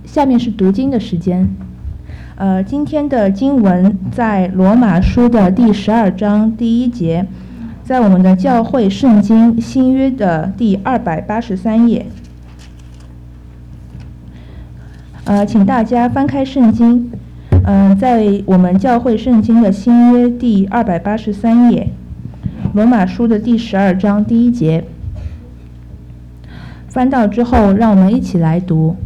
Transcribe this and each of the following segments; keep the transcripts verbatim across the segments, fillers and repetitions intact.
下面是读经的时间。呃，今天的经文在罗马书的第十二章第一节，在我们的教会圣经新约的第二百八十三页。呃，请大家翻开圣经，嗯、呃，在我们教会圣经的新约第二百八十三页，罗马书的第十二章第一节。翻到之后，让我们一起来读。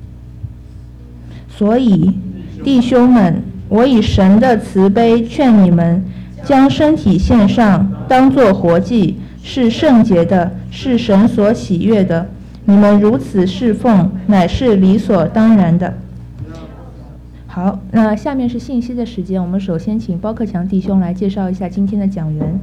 所以，弟兄们，我以神的慈悲劝你们，将身体献上，当作活祭，是圣洁的，是神所喜悦的。你们如此侍奉，乃是理所当然的。好，那下面是信息的时间。我们首先请包克强弟兄来介绍一下今天的讲员。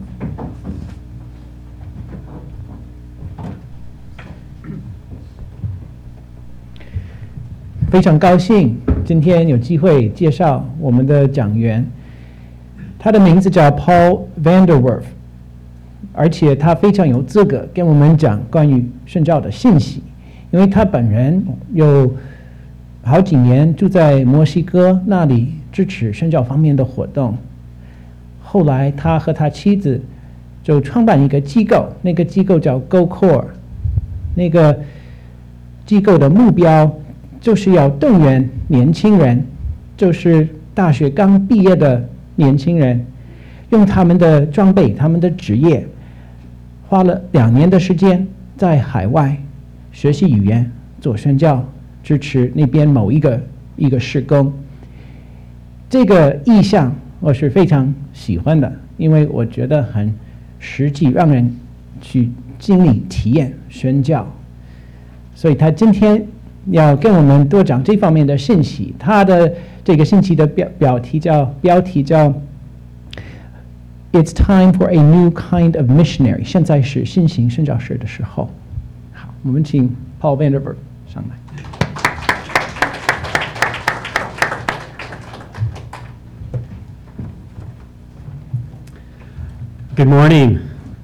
非常高兴今天有机会介绍我们的讲员，他的名字叫 Paul Vanderwerf， 而且他非常有资格跟我们讲关于宣教的信息，因为他本人有好几年住在墨西哥那里支持宣教方面的活动。后来他和他妻子就创办一个机构，那个机构叫 GoCore， 那个机构的目标就是要动员年轻人，就是大学刚毕业的年轻人，用他们的装备、他们的职业，花了两年的时间在海外学习语言、做宣教，支持那边某一个一个事工。这个意向我是非常喜欢的，因为我觉得很实际，让人去经历、体验宣教。所以他今天要跟我们多讲这方面的信息。他的这个信息的标标题叫标题叫 It's time for a new kind of missionary， 现在是新型宣教士的时候。好，我们请 Paul Vanderwerf 上来。 Good morning.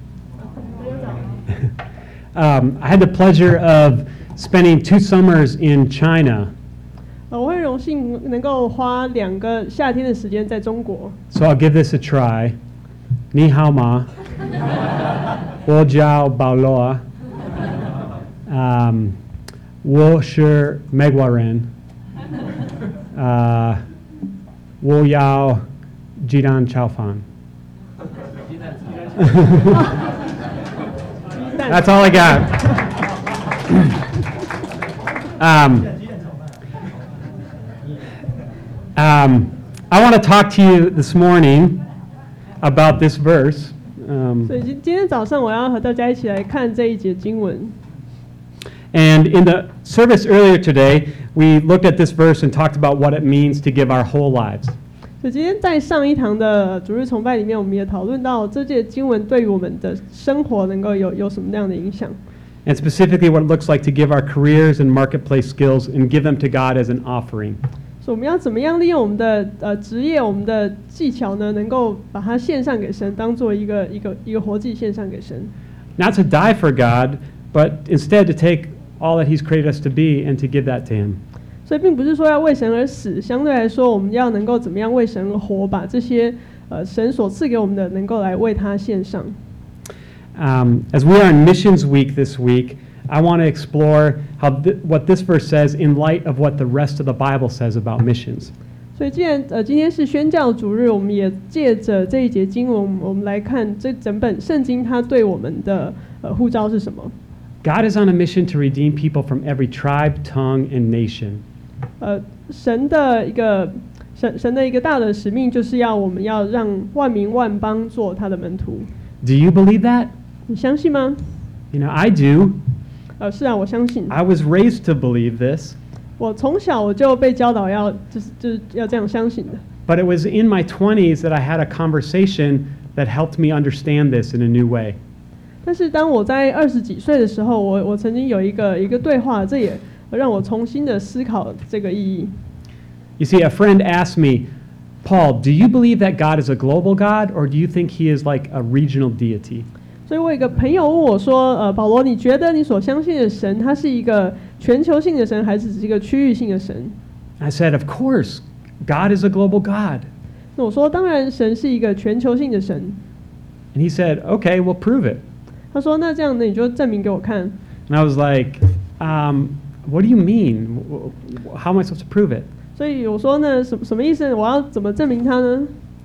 um, I had the pleasure of spending two summers in China. 呃，我很荣幸能够花两个夏天的时间在中国。 So I'll give this a try. 你好吗？我叫保罗。Um, 我是美国人。呃，我要鸡蛋炒饭。That's all I got. um, um, I want to talk to you this morning about this verse. Um, 所以今今天早上我要和大家一起来看这一节经文。 And in the service earlier today, we looked at this verse and talked about what it means to give our whole lives. 所以今天在上一堂的主日崇拜里面，我们也讨论到这节经文对于我们的生活能够有有什么样的影响。 And specifically what it looks like to give our careers and marketplace skills and give them to God as an offering. 所以我们要怎么样利用我们的呃职业、我们的技巧呢，能够把它献上给神，当做一个一个一个活祭献上给神。 Not to die for God, but instead to take all that He's created us to be and to give that to Him. 所以并不是说要为神而死，相对来说，我们要能够怎么样为神而活，把这些呃神所赐给我们的，能够来为他献上。 Um, as we are in Missions Week this week, I want to explore how th- what this verse says in light of what the rest of the Bible says about missions. 所以既然呃今天是宣教主日，我们也借着这一节经文，我们来看这整本圣经它对我们的呃呼召是什么。 God is on a mission to redeem people from every tribe, tongue, and nation. 呃，神的一个神神的一个大的使命，就是要我们要让万民万邦做他的门徒。 Do you believe that? 你相信吗？ You know, I do. 呃，是啊，我相信。 I was raised to believe this. 我从小我就被教导要就是就是要这样相信的。 But it was in my twenties that I had a conversation that helped me understand this in a new way. 但是当我在二十几岁的时候，我我曾经有一个一个对话，这也让我重新的思考这个意义。 You see, a friend asked me, Paul, do you believe that God is a global God, or do you think He is like a regional deity? 所以我有一个朋友问我说：“呃，保罗，你觉得你所相信的神，他是一个全球性的神，还是只是一个区域性的神？ I said, of course, God is a global God. 那我说，当然，神是一个全球性的神。 And he said, okay, we'll prove it. 他说，那这样呢，你就证明给我看。 And I was like, um, what do you mean? How am I supposed to prove it? 所以我说呢，什什么意思？我要怎么证明他呢？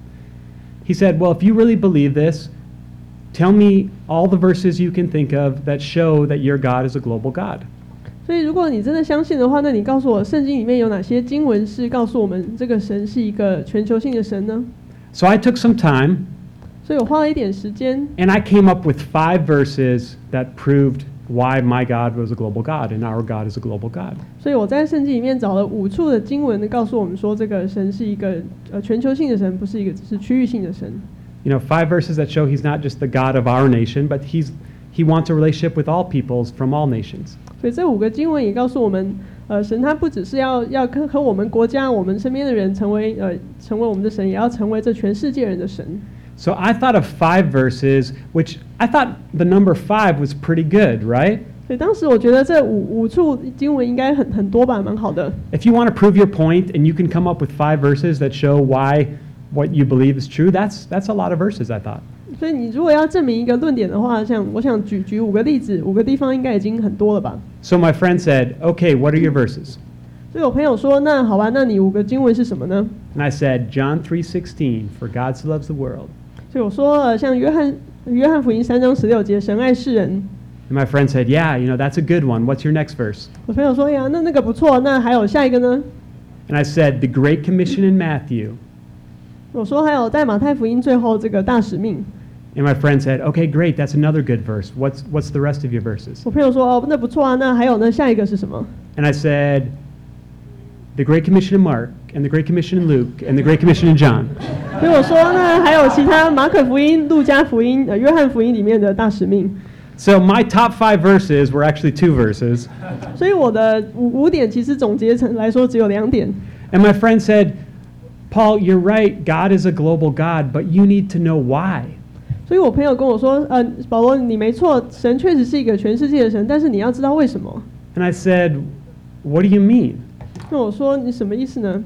He said, well, if you really believe this, tell me all the verses you can think of that show that your God is a global God. 所以，如果你真的相信的话，那你告诉我，圣经里面有哪些经文是告诉我们这个神是一个全球性的神呢？ So I took some time 所以我花了一点时间， and I came up with five verses that proved why my God was a global God and our God is a global God. 所以我在圣经里面找了五处的经文，告诉我们说，这个神是一个呃全球性的神，不是一个只是区域性的神。 You know, five verses that show he's not just the God of our nation, but he's he wants a relationship with all peoples from all nations. 所以这五个经文也告诉我们，呃，神他不只是要要跟和我们国家、我们身边的人成为呃成为我们的神，也要成为这全世界人的神。 So I thought of five verses, which I thought the number five was pretty good, right? 所以当时我觉得这五五处经文应该很很多吧，蛮好的。 If you want to prove your point and you can come up with five verses that show why what you believe is true, that's that's a lot of verses, I thought. 所以你如果要证明一个论点的话，像我想举举五个例子，五个地方应该已经很多了吧。 So my friend said, okay, what are your verses? 所以我朋友说，那好吧，那你五个经文是什么呢？ And I said, John three sixteen, for God so loves the world. 所以我说，呃，像约翰约翰福音三章十六节，神爱世人。 And my friend said, yeah, you know, that's a good one. What's your next verse? 我朋友说呀，那那个不错，那还有下一个呢？ And I said, the Great Commission in Matthew. 我说还有在马太福音最后这个大使命。 And my friend said, okay, great, that's another good verse. What's what's the rest of your verses? 我朋友说哦，那不错啊，那还有呢，下一个是什么？ And I said, the Great Commission in Mark, and the Great Commission in Luke, and the Great Commission in John. 所以我说那还有其他马可福音、路加福音、呃约翰福音里面的大使命。 So my top five verses were actually two verses. 所以我的五五点其实总结成来说只有两点。 And my friend said, Paul, you're right, God is a global God, but you need to know why. 所以我朋友跟我说，呃，保罗你没错，神确实是一个全世界的神，但是你要知道为什么。 And I said, what do you mean? 那我说你什么意思呢？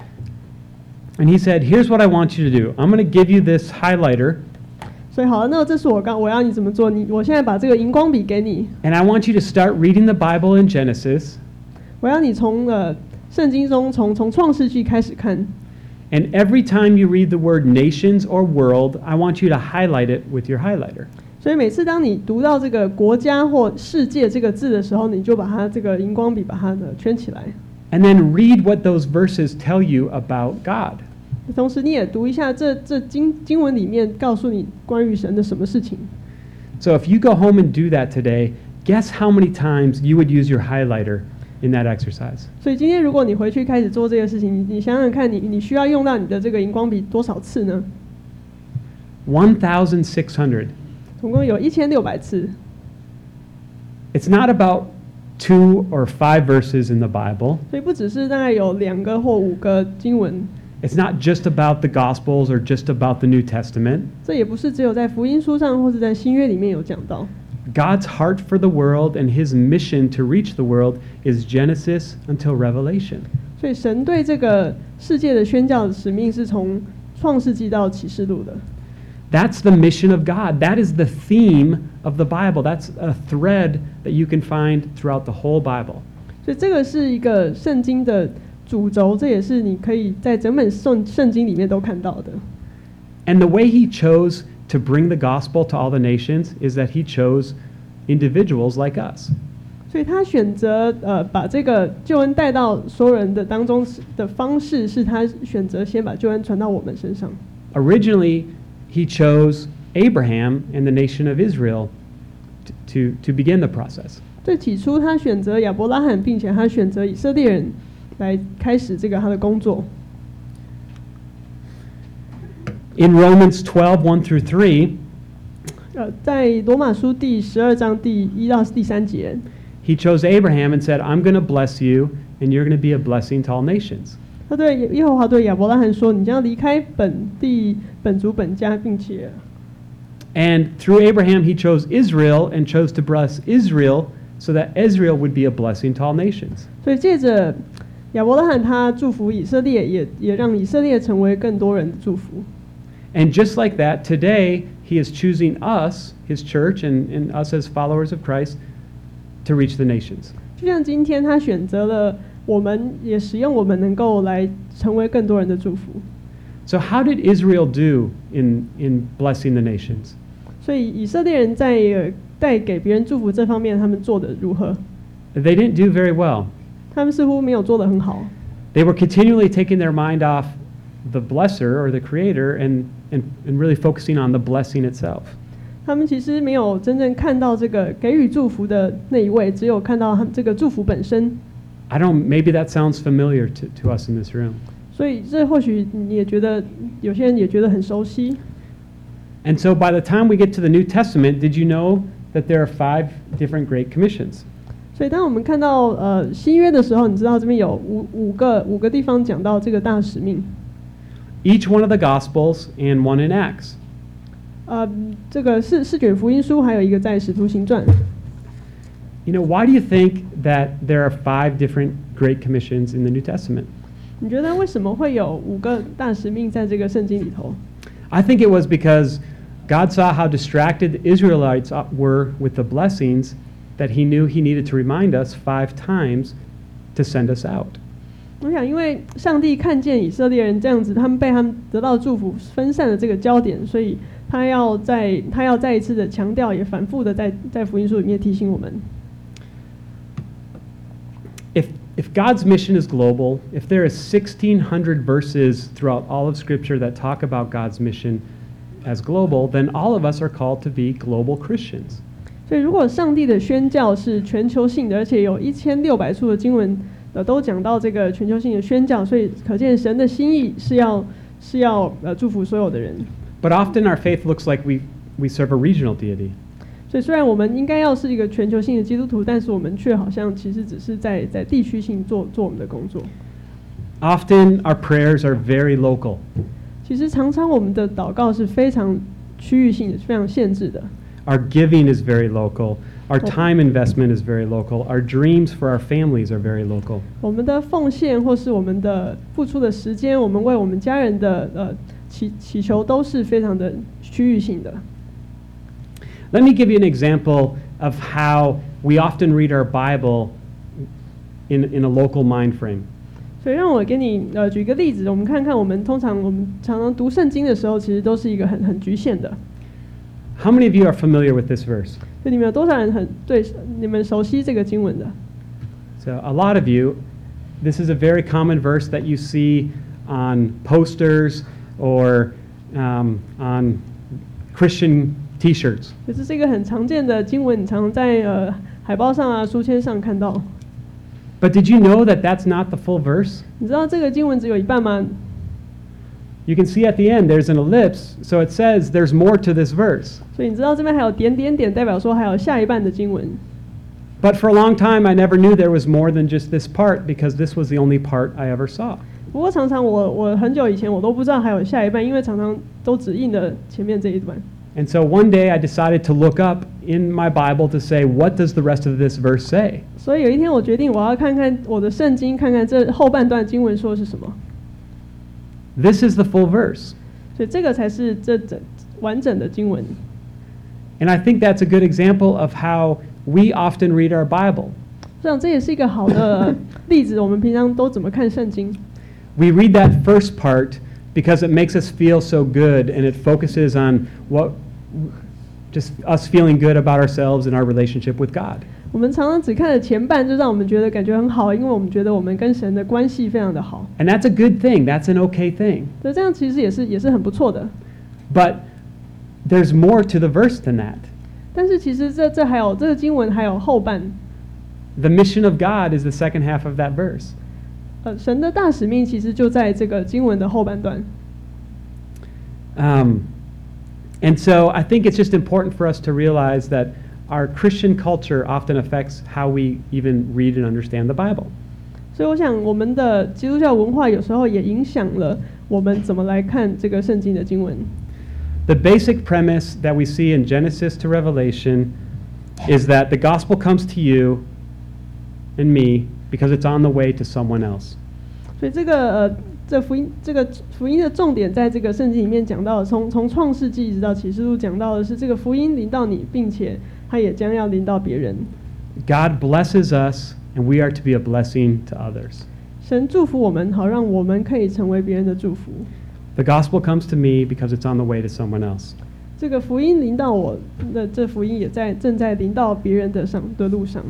And he said, here's what I want you to do. I'm going to give you this highlighter, 所以好，那这是我刚我要你怎么做？你我现在把这个荧光笔给你， and I want you to start reading the Bible in Genesis. 我要你从呃圣经中从从创世纪开始看。 And every time you read the word nations or world, I want you to highlight it with your highlighter. 所以每次当你读到这个国家或世界这个字的时候，你就把它这个荧光笔把它的圈起来。 And then read what those verses tell you about God. 同时你也读一下这这经经文里面告诉你关于神的什么事情。 So if you go home and do that today, guess how many times you would use your highlighter in that exercise. 所以今天如果你回去开始做这个事情，你你想想看你，你需要用到你的这个荧光笔多少次呢？ one thousand six hundred. 总共有一千六百次。 It's not about two or five verses in the Bible. 所以不只是大概有两个或五个经文， It's not just about the Gospels or just about the New Testament. 这也不是只有在福音书上或是在新约里面有讲到。 God's heart for the world and his mission to reach the world is Genesis until Revelation. 所以神对这个世界的宣教的使命是从创世纪到启示录的。 That's the mission of God. That is the theme of the Bible. That's a thread that you can find throughout the whole Bible. 所以这个是一个圣经的主轴，这也是你可以在整本圣圣经里面都看到的。 And the way he chose to bring the gospel to all the nations is that he chose individuals like us. 所以他选择呃把这个救恩带到所有人的当中的方式，是他选择先把救恩传到我们身上。 Originally, he chose Abraham and the nation of Israel to, to, to begin the process. 最起初他选择亚伯拉罕，并且他选择以色列人来开始这个他的工作。 In Romans twelve, one through three, 呃，在罗马书第十二章第一到第三节， he chose Abraham and said, I'm going to bless you, and you're going to be a blessing to all nations. 他对耶和华对亚伯拉罕说：“你将离开本地、本族、本家，并且 And through Abraham, he chose Israel and chose to bless Israel so that Israel would be a blessing to all nations. 所以借着亚伯拉罕他祝福以色列，也也让以色列成为更多人的祝福。 And just like that, today he is choosing us, his church, and, and us as followers of Christ, to reach the nations. 就像今天他选择了我们，也使用我们能够来成为更多人的祝福。 So how did Israel do in, in blessing the nations? 所以以色列人在呃带给别人祝福这方面，他们做的如何？ They didn't do very well. 他们似乎没有做得很好。 They were continually taking their mind off the blesser or the creator and, and, and really focusing on the blessing itself. 他们其实没有真正看到这个给予祝福的那一位，只有看到他们这个祝福本身。 I don't, maybe that sounds familiar to, to us in this room. 所以这或许你也觉得，有些人也觉得很熟悉。 And so by the time we get to the New Testament, did you know that there are five different Great Commissions? 所以当我们看到呃新约的时候，你知道这边有五五个五个地方讲到这个大使命。 Each one of the Gospels and one in Acts. 呃，这个四四卷福音书，还有一个在使徒行传。 You know, why do you think that there are five different Great Commissions in the New Testament? 你觉得为什么会有五个大使命在这个圣经里头？ I think it was because God saw how distracted the Israelites were with the blessings that he knew he needed to remind us five times to send us out. 我想，因为上帝看见以色列人这样子，他们被他们得到祝福分散了这个焦点，所以他要再他要再一次的强调，也反复的在在福音书里面提醒我们。 If if God's mission is global, if there is sixteen hundred verses throughout all of Scripture that talk about God's mission as global, then all of us are called to be global Christians. 所以，如果上帝的宣教是全球性的，而且有一千六百处的经文呃都讲到这个全球性的宣教，所以可见神的心意是要是要呃祝福所有的人。 But often our faith looks like we we serve a regional deity. 所以，虽然我们应该要是一个全球性的基督徒，但是我们却好像其实只是在在地区性做做我们的工作。 Often our prayers are very local. 其实常常我们的祷告是非常区域性的，非常限制的。 Our giving is very local. Our time investment is very local. Our dreams for our families are very local. 我们的奉献或是我们的付出的时间，我们为我们家人的呃祈祈求都是非常的区域性的。 Let me give you an example of how we often read our Bible in, in a local mind frame. 所以让我给你呃举一个例子，我们看看我们通常我们常常读圣经的时候，其实都是一个很很局限的。 How many of you are familiar with this verse? 所以你们有多少人很对你们熟悉这个经文的？ So a lot of you, this is a very common verse that you see on posters or um, on Christian T-shirts. 这是一个很常见的经文，你常常在呃海报上啊、书签上看到。 But did you know that that's not the full verse? 你知道这个经文只有一半吗？ You can see at the end there's an ellipse, so it says there's more to this verse. 所以你知道这边还有点点点，代表说还有下一半的经文。 But for a long time, I never knew there was more than just this part because this was the only part I ever saw. 不过常常我我很久以前我都不知道还有下一半，因为常常都只印了前面这一段。 And so one day I decided to look up in my Bible to say, what does the rest of this verse say? 所以有一天我决定我要看看我的圣经，看看这后半段经文说的是什么。 This is the full verse. 所以这个才是这整完整的经文。 And I think that's a good example of how we often read our Bible. 这样这也是一个好的例子，我们平常都怎么看圣经？ We read that first part because it makes us feel so good and it focuses on what just us feeling good about ourselves and our relationship with God. 我们常常只看了前半，就让我们觉得感觉很好，因为我们觉得我们跟神的关系非常的好。 And that's a good thing. That's an okay thing. 所以这样其实也是也是很不错的。 But there's more to the verse than that. 但是其实这这还有这个经文还有后半， The mission of God is the second half of that verse. 呃，神的大使命其实就在这个经文的后半段。 Um, and so I think it's just important for us to realize that our Christian culture often affects how we even read and understand the Bible. 所以我想，我们的基督教文化有时候也影响了我们怎么来看这个圣经的经文。 The basic premise that we see in Genesis to Revelation is that the gospel comes to you and me because it's on the way to someone else. 所以这个呃，这福音这个福音的重点，在这个圣经里面讲到的，从从创世纪一直到启示录讲到的是这个福音临到你，并且它也将要临到别人。 God blesses us, and we are to be a blessing to others. 神祝福我们，好让我们可以成为别人的祝福。 The gospel comes to me because it's on the way to someone else. 这个福音临到我的，这福音也在正在临到别人的上的路上。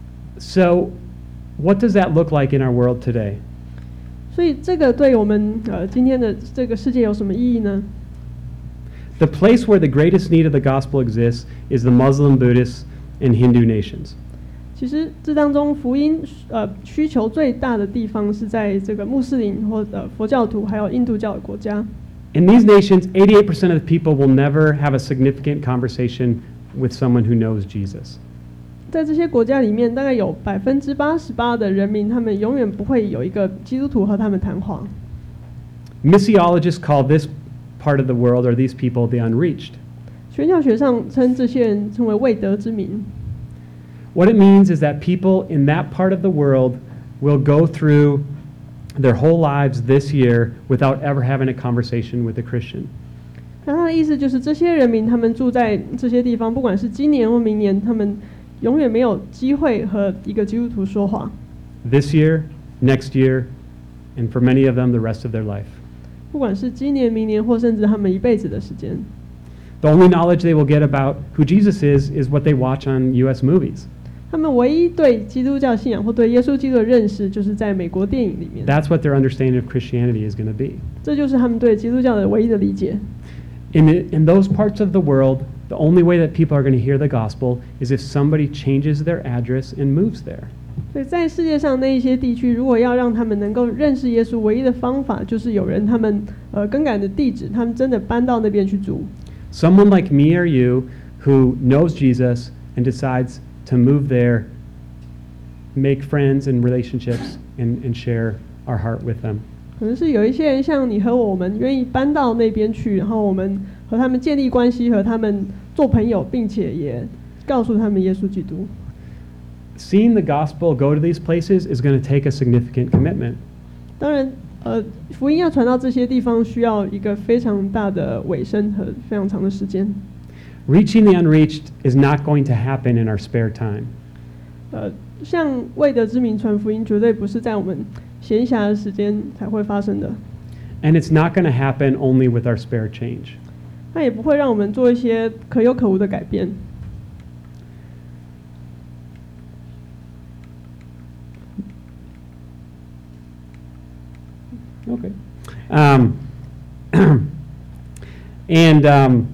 So, what does that look like in our world today? 所以这个对我们呃今天的这个世界有什么意义呢？ The place where the greatest need of the gospel exists is the Muslim, Buddhist, and Hindu nations. 其实这当中福音呃需求最大的地方是在这个穆斯林或者佛教徒还有印度教的国家。 In these nations, eighty-eight percent of the people will never have a significant conversation with someone who knows Jesus. 在这些国家里面，大概有百分之八十八的人民，他们永远不会有一个基督徒和他们谈话。 Missiologists call this part of the world or these people the unreached. 宣教学上称这些人称为未得之民。 What it means is that people in that part of the world will go through their whole lives this year without ever having a conversation with a Christian. 那他的意思就是，这些人民他们住在这些地方，不管是今年或明年，他们永远没有机会和一个基督徒说话。 This year, next year, and for many of them, the rest of their life. 不管是今年、明年，或甚至他们一辈子的时间。 The only knowledge they will get about who Jesus is is what they watch on U S movies. 他们唯一对基督教信仰或对耶稣基督的认识，就是在美国电影里面。 That's what their understanding of Christianity is going to be. 这就是他们对基督教的唯一的理解。 In, the, in those parts of the world, the only way that people are going to hear the gospel is if somebody changes their address and moves there. 所以在世界上那一些地区，如果要让他们能够认识耶稣，唯一的方法就是有人他们呃更改的地址，他们真的搬到那边去住。 Someone like me or you who knows Jesus and decides to move there, make friends and relationships, and, and share our heart with them. 可能是有一些人像你和我们，愿意搬到那边去，然后我们和他们建立关系，和他们做朋友，并且也告诉他们耶稣基督。 Seeing the gospel go to these places is going to take a significant commitment. 当然，呃，福音要传到这些地方，需要一个非常大的委身和非常长的时间。 Reaching the unreached is not going to happen in our spare time. 呃，像未得之民传福音，绝对不是在我们闲暇的时间才会发生的。 And it's not going to happen only with our spare change. 它也不会让我们做一些可有可无的改变。 Okay. Um, and um,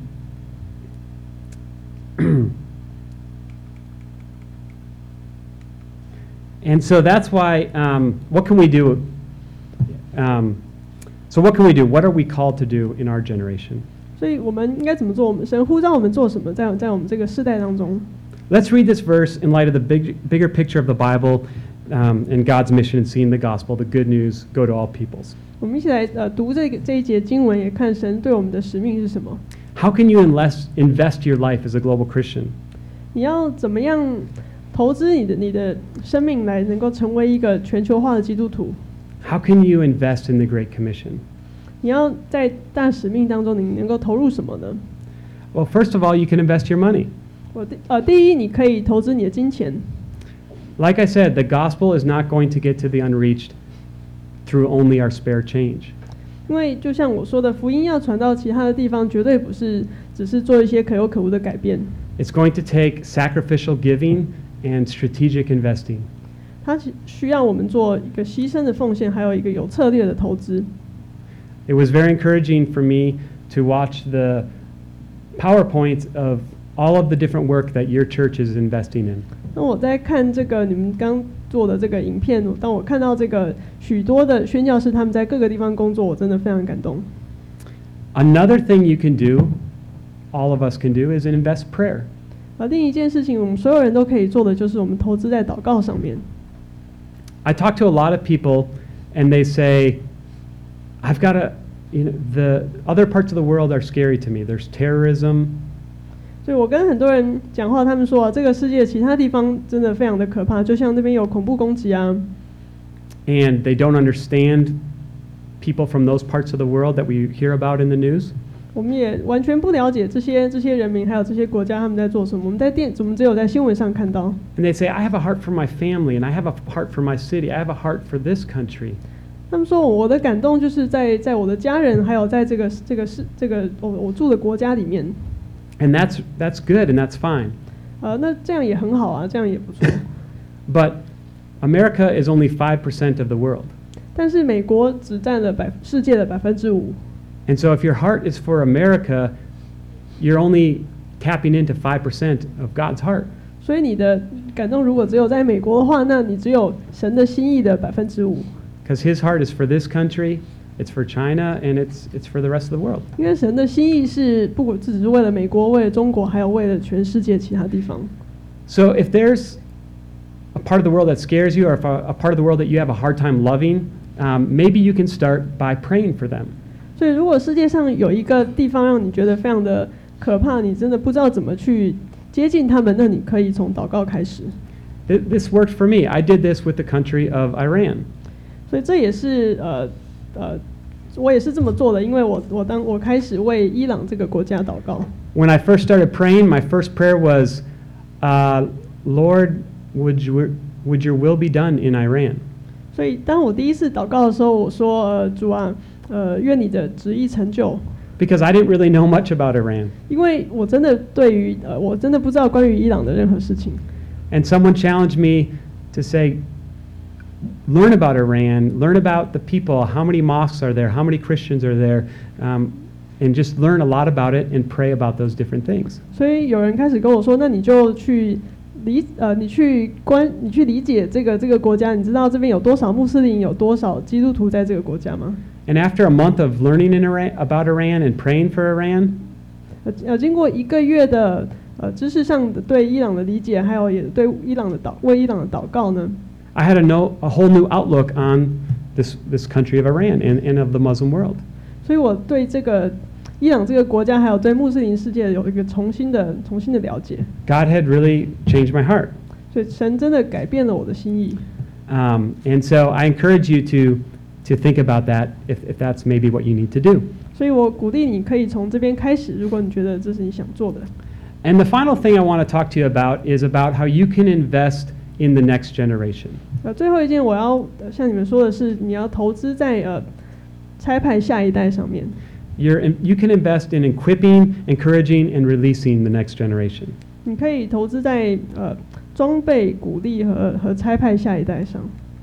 and so that's why, um, what can we do? Um, so what can we do? What are we called to do in our generation? 所以我们应该怎么做？我们神呼召我们做什么？在在我们这个世代当中。 Let's read this verse in light of the big, bigger picture of the Bible um, and God's mission in seeing the gospel, the good news, go to all peoples. 我们一起来呃读这个这一节经文，也看神对我们的使命是什么。 How can you invest, invest your life as a global Christian? 你要怎么样投资你的你的生命，来能够成为一个全球化的基督徒？ How can you invest in the Great Commission? 你要在大使命当中，你能够投入什么呢？ Well, first of all, you can invest your money. 我第呃第一，你可以投资你的金钱。 Like I said, the gospel is not going to get to the unreached through only our spare change. 因为就像我说的，福音要传到其他的地方，绝对不是只是做一些可有可无的改变。 It's going to take sacrificial giving and strategic investing. 它需要我们做一个牺牲的奉献，还有一个有策略的投资。 It was very encouraging for me to watch the PowerPoints of all of the different work that your church is investing in. 那我在看这个你们刚做的这个影片，当我看到这个许多的宣教士他们在各个地方工作，我真的非常感动。 Another thing you can do, all of us can do, is invest prayer. 而另一件事情，我们所有人都可以做的，就是我们投资在祷告上面。 I talk to a lot of people, and they say, I've got to, you know, the other parts of the world are scary to me. There's terrorism. 所以我跟很多人讲话，他们说啊，这个世界其他地方真的非常的可怕，就像那边有恐怖攻击啊。 And they don't understand people from those parts of the world that we hear about in the news. 我们也完全不了解这些这些人民还有这些国家他们在做什么。我们在电，我们只有在新闻上看到。 And they say, I have a heart for my family, and I have a heart for my city, I have a heart for this country. 他们说我的感动就是在在我的家人，还有在这个这个是这个我我住的国家里面。 And that's that's good and that's fine. 呃，那这样也很好啊，这样也不错。 But America is only five percent of the world. 但是美国只占了百世界的百分之五。 And so if your heart is for America, you're only tapping into five percent of God's heart. 所以你的感动如果只有在美国的话，那你只有神的心意的百分之五。 Because his heart is for this country, it's for China, and it's it's for the rest of the world. 因为神的心意是不管只是为了美国、为了中国，还有为了全世界其他地方。 So if there's a part of the world that scares you, or if a, a part of the world that you have a hard time loving, um, maybe you can start by praying for them. 所以如果世界上有一个地方让你觉得非常的可怕，你真的不知道怎么去接近他们，那你可以从祷告开始。 Th- This worked for me. I did this with the country of Iran. 所以这也是呃呃，我也是这么做的，因为我我当我开始为伊朗这个国家祷告。 When I first started praying, my first prayer was, uh, Lord, would you, would your will be done in Iran? 所以当我第一次祷告的时候，我说：“呃，主啊，呃，愿你的旨意成就。” Because I didn't really know much about Iran. 因为我真的对于呃，我真的不知道关于伊朗的任何事情。 And someone challenged me to say, learn about Iran, learn about the people, how many mosques are there, how many Christians are there, um, and just learn a lot about it and pray about those different things. 所以有人开始跟我说：“那你就去理呃，你去关，你去理解这个这个国家，你知道这边有多少穆斯林，有多少基督徒在这个国家吗？” And after a month of learning in Iran, about Iran and praying for Iran, 呃呃，经过一个月的呃知识上的对伊朗的理解，还有也对伊朗的祷为伊朗的祷告呢， I had a, no, a whole new outlook on this, this country of Iran and, and of the Muslim world. 所以我对这个伊朗这个国家，还有对穆斯林世界有一个重新的重新的了解。 God had really changed my heart. 所以神真的改变了我的心意。 Um, and so I encourage you to, to think about that if, if that's maybe what you need to do. 所以我鼓励你可以从这边开始，如果你觉得这是你想做的。 And the final thing I want to talk to you about is about how you can invest in the next generation. 呃，最后一件我要、呃、向你们说的是，你要投资在呃差派下一代上面。 You're in, you can invest in equipping, encouraging, and releasing the next generation. 你可以投资在呃装备、鼓励和和差派下一代上。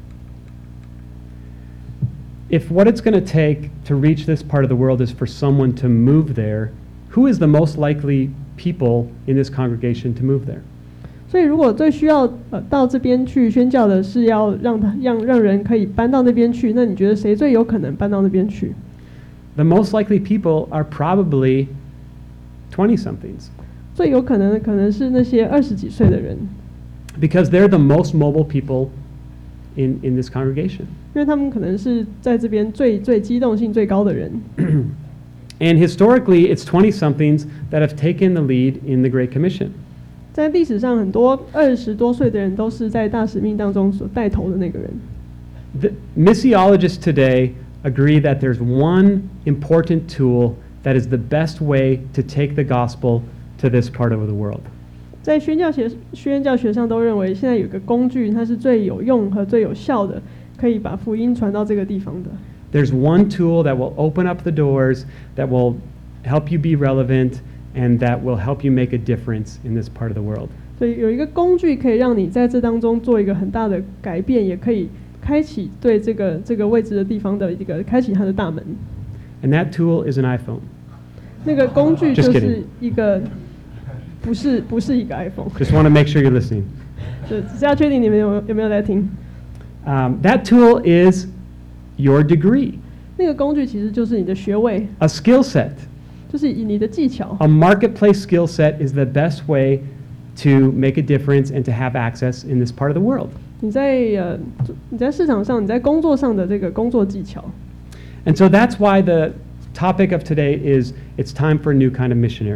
If what it's going to take to reach this part of the world is for someone to move there, who is the most likely people in this congregation to move there? 所以，如果最需要呃到这边去宣教的是要让他让让人可以搬到那边去，那你觉得谁最有可能搬到那边去？ The most likely people are probably twenty-somethings. 最有可能的可能是那些二十几岁的人， Because they're the most mobile people in, in this congregation. 因为他们可能是在这边最最机动性最高的人。 And historically, it's twenty-somethings that have taken the lead in the Great Commission. 在历史上，很多二十多岁的人都是在大使命当中所带头的那个人。 The missiologists today agree that there's one important tool that is the best way to take the gospel to this part of the world. 在宣教学宣教学上都认为，现在有一个工具，它是最有用和最有效的，可以把福音传到这个地方的。 There's one tool that will open up the doors, that will help you be relevant, and that will help you make a difference in this part of the world. 所以有一个工具可以让你在这当中做一个很大的改变，也可以开启对这个这个位置的地方的一个开启它的大门。 And that tool is an iPhone. 那个工具 Just 就 kidding. 是一个不是不是一个 iPhone， Just want to make sure you're listening. 就只是要确定你们有有没有在听。 Um, that tool is your degree, 那个工具其实就是你的学位， a skill set. 就是以你的技巧。 A marketplace skill set is the best way to make a difference and to have access in this part of the world. 你在呃你在市场上，你在工作上的这个工作技巧。 And so that's why the topic of today is it's time for a new kind of missionary.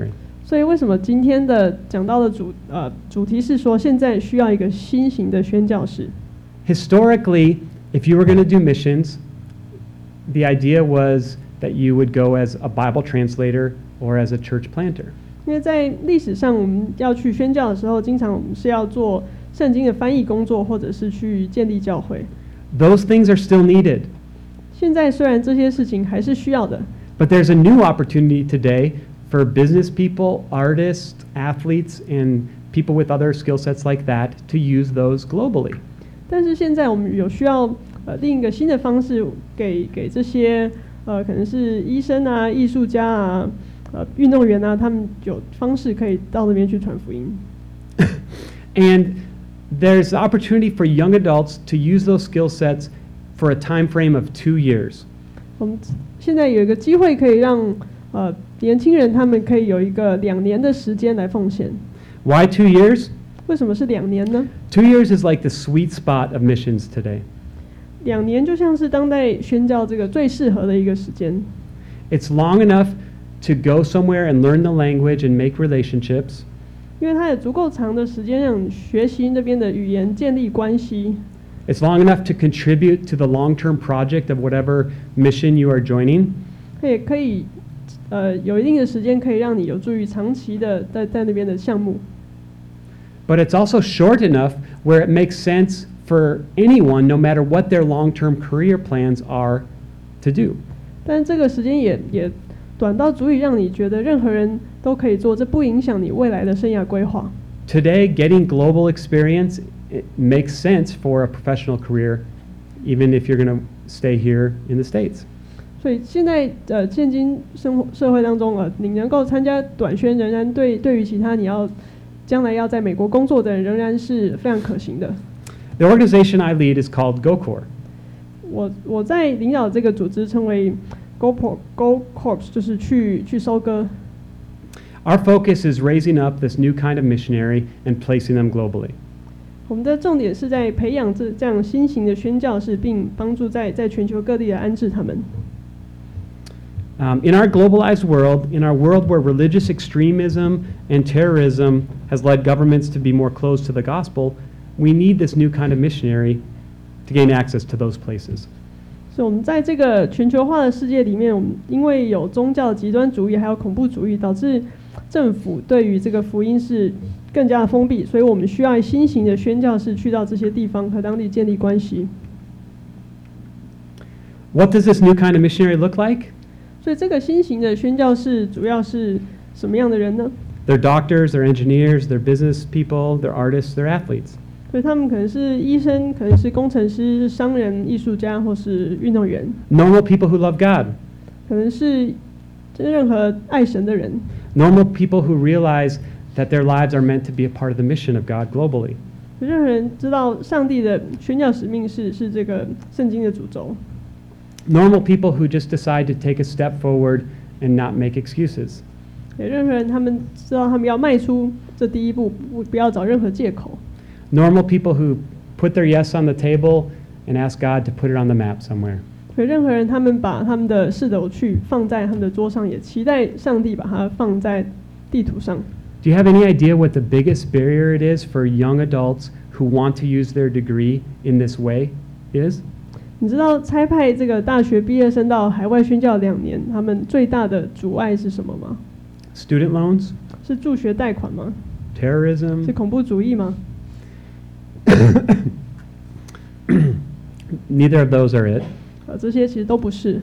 所以为什么今天的讲到的主呃主题是说，现在需要一个新型的宣教士？ Historically, if you were going to do missions, the idea was that you would go as a Bible translator or as a church planter. 因为在历史上，我们要去宣教的时候，经常我们是要做圣经的翻译工作，或者是去建立教会。 Those things are still needed. 现在虽然这些事情还是需要的， But there's a new opportunity today for business people, artists, athletes, and people with other skill sets like that to use those globally. 但是现在我们有需要呃另一个新的方式给给这些呃可能是医生啊、艺术家啊、呃运动员啊，他们有方式可以到那边去传福音。 And there's the opportunity for young adults to use those skill sets for a time frame of two years. 我们现在有一个机会可以让呃年轻人他们可以有一个两年的时间来奉献。 Why two years? 为什么是两年呢？ Two years is like the sweet spot of missions today. 两年就像是当代宣教这个最适合的一个时间。 It's long enough to go somewhere and learn the language and make relationships. 因为它有足够长的时间让你学习那边的语言，建立关系。 It's long enough to contribute to the long-term project of whatever mission you are joining. 它也可以，呃，有一定的时间可以让你有助于长期的在在那边的项目。 But it's also short enough where it makes sense for anyone, no matter what their long-term career plans are, to do. 但这个时间也也短到足以让你觉得任何人都可以做，这不影响你未来的生涯规划。 Today, getting global experience it makes sense for a professional career, even if you're going to stay here in the States. 所以现在呃，现今生活社会当中呃，你能够参加短宣，仍然对对于其他你要将来要在美国工作的人，仍然是非常可行的。 The organization I lead is called GoCorps. 我我在领导这个组织称为 Go Go Corps， 就是去去收割。 Our focus is raising up this new kind of missionary and placing them globally. 我们的重点是在培养这这样新型的宣教士，并帮助在在全球各地的安置他们。 Um, in our globalized world, in our world where religious extremism and terrorism has led governments to be more closed to the gospel, we need this new kind of missionary to gain access to those places. 所以我们在这个全球化的世界里面，我们因为有宗教极端主义还有恐怖主义，导致政府对于这个福音是更加的封闭，所以我们需要新型的宣教士去到这些地方和当地建立关系。 What does this new kind of missionary look like? 所以这个新型的宣教士主要是什么样的人呢？ They're doctors, they're engineers, they're business people, they're artists, they're athletes. 所以他们可能是医生，可能是工程师、是商人、艺术家，或是运动员， Normal people who love God. 可能是任何爱神的人， Normal people who realize that their lives are meant to be a part of the mission of God globally. 任何人知道上帝的宣教使命是是这个圣经的主轴。 Normal people who just decide to take a step forward and not make excuses. 有任何人，他们知道他们要迈出这第一步，不不要找任何借口。 Normal people who put their yes on the table and ask God to put it on the map somewhere. 有任何人，他们把他们的是的去放在他们的桌上，也期待上帝把它放在地图上。 Do you have any idea what the biggest barrier it is for young adults who want to use their degree in this way is? 你知道差派这个大学毕业生到海外宣教两年，他们最大的阻碍是什么吗？ Student loans? 是助学贷款吗？ Terrorism? 是恐怖主义吗？ Neither of those are it. 呃，这些其实都不是。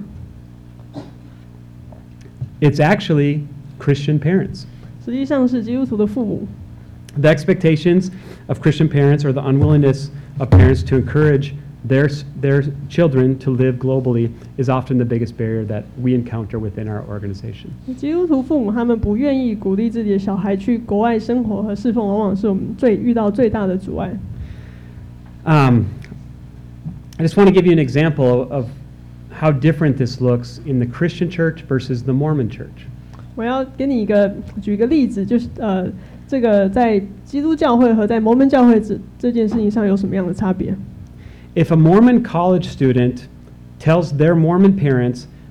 It's actually Christian parents. 实际上是基督徒的父母。 The expectations of Christian parents or the unwillingness of parents to encourage their, their children to live globally is often the biggest barrier that we encounter within our organization. 基督徒父母他们不愿意鼓励自己的小孩去国外生活和侍奉，往往是我们最遇到最大的阻碍。 Um, I just want to give you an example of how different this looks in the Christian church versus the Mormon church. 我要给你一个举一个例子，就是呃，这个在基督教会和在摩门教会这这件事情上有什么样的差别？ If a Mormon college student tells their Mormon parents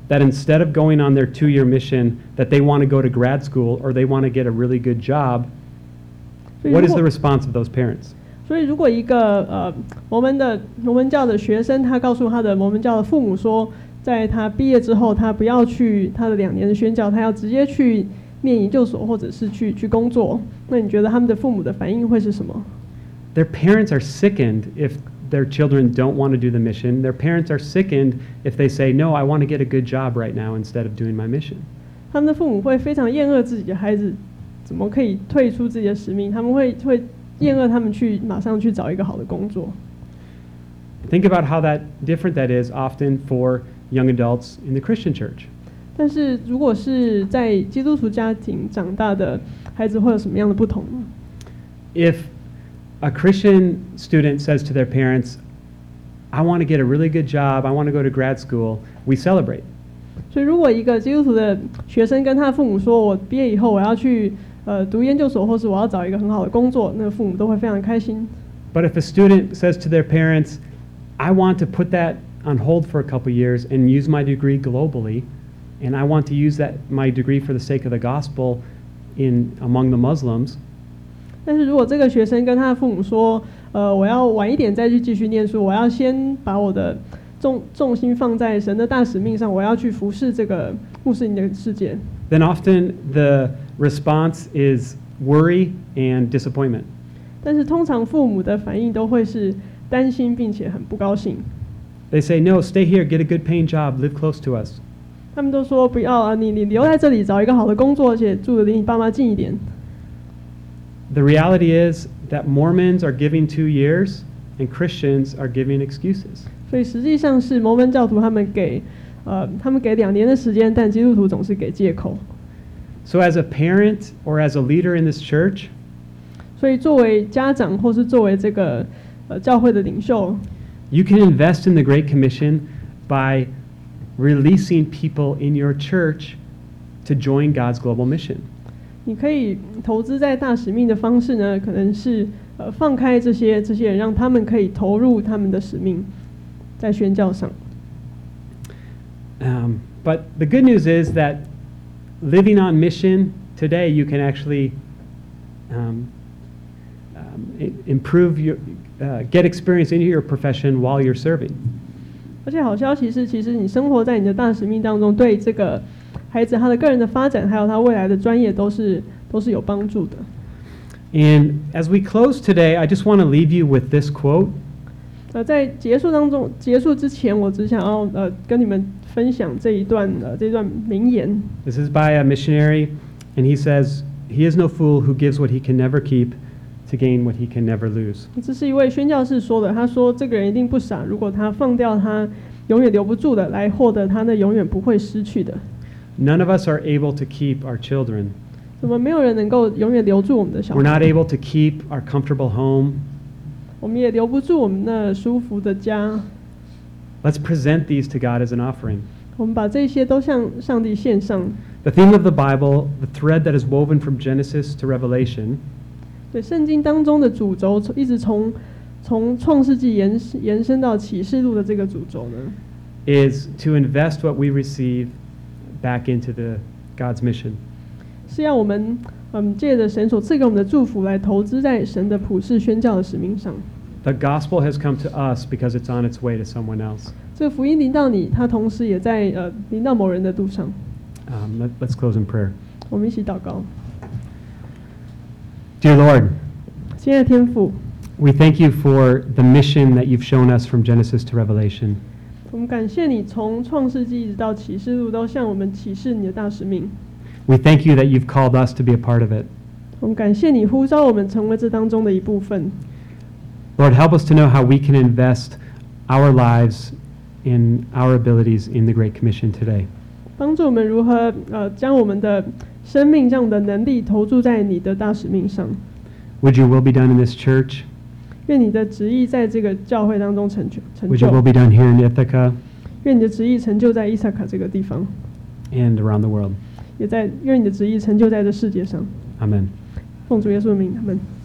that instead of going on their two-year mission, that they want to go to grad school or they want to get a really good job, 所以 what 如 is the 果 response of those parents? 所以如果一个呃摩门的摩门教的学生，他告诉他的摩门教的父母说，在他毕业之后，他不要去他的两年的宣教，他要直接去念研究所或者是去去工作，那你觉得他们的父母的反应会是什么？ Their parents are sickened if their children don't want to do the mission. Their parents are sickened if they say, no, I want to get a good job right now instead of doing my mission. 他们的父母会非常厌恶自己的孩子怎么可以退出自己的使命，他们会会厌恶他们去马上去找一个好的工作。 Think about how that different that is often for young adults in the Christian church. 但是如果是在基督徒家庭长大的孩子，会有什么样的不同呢？ If a Christian student says to their parents, I want to get a really good job, I want to go to grad school, we celebrate. 所以，如果一个基督徒的学生跟他的父母说：“我毕业以后我要去呃读研究所，或是我要找一个很好的工作”，那个父母都会非常开心。 But if a student says to their parents, I want to put that on hold for a couple years and use my degree globally, and I want to use that my degree for the sake of the gospel in among the Muslims, 但是如果这个学生跟他的父母说：“呃，我要晚一点再去继续念书，我要先把我的重重心放在神的大使命上，我要去服侍这个穆斯林的世界。” then often the response is worry and disappointment. 但是通常父母的反应都会是担心，并且很不高兴。 They say, no, stay here, get a good paying job, live close to us. 他们都说：“不要啊，你你留在这里，找一个好的工作，而且住的离你爸妈近一点。” The reality is that Mormons are giving two years and Christians are giving excuses. 所以实际上是摩门教徒他们给呃他们给两年的时间，但基督徒总是给借口。 So as a parent or as a leader in this church, 所以作为家长或是作为这个呃教会的领袖， you can invest in the Great Commission by releasing people in your church to join God's global mission. 你可以投资在大使命的方式呢，可能是呃放开这些这些人，让他们可以投入他们的使命，在宣教上。 Um, but the good news is that living on mission today, you can actually um, um, i- improve your, uh, get experience into your profession while you're serving. 而且好消息是，其实你生活在你的大使命当中，对这个孩子他的个人的发展，还有他未来的专业，都是都是有帮助的。 And as we close today, I just want to leave you with this quote. 呃，在结束当中，结束之前，我只想要呃跟你们分享这一段呃这段名言。 This is by a missionary, and he says, "He is no fool who gives what he can never keep to gain what he can never lose." 这是一位宣教士说的，他说这个人一定不傻，如果他放掉他永远留不住的，来获得他那永远不会失去的。 None of us are able to keep our children. 怎么没有人能够永远留住我们的小 We're 孩？ not able to keep our comfortable home. 我们也留不住我们那舒服的家。 Let's present these to God as an offering. 我们把这些都向上帝献上。 The theme of the Bible, the thread that is woven from Genesis to Revelation, 对，圣经当中的主轴，从一直从从创世纪延延伸到启示录的这个主轴呢， is to invest what we receive back into the God's mission. 是要我们嗯借着神所赐给我们的祝福来投资在神的普世宣教的使命上。 The gospel has come to us because it's on its way to someone else. 这个福音临到你，它同时也在呃临到某人的路上。 Um, let, let's close in prayer. 我们一起祷告， Dear Lord, 亲爱的天父， we thank you for the mission that you've shown us from Genesis to Revelation. 我们感谢你从创世纪一直到启示录都向我们启示你的大使命。 We thank you that you've called us to be a part of it. 我们感谢你呼召我们成为这当中的一部分。 Lord, help us to know how we can invest our lives in our abilities in the Great Commission today. 帮助我们如何呃将我们的生命、将我们的能力投注在你的大使命上。 Would your will be done in this church? 愿你的旨意在这个教会当中成就成 Would your will 就。 be done here in Ithaca 愿你的旨意成就在伊萨卡这个地方， and around the world? 也在愿你的旨意成就在这世界上。 Amen. 奉主耶稣的名，阿们。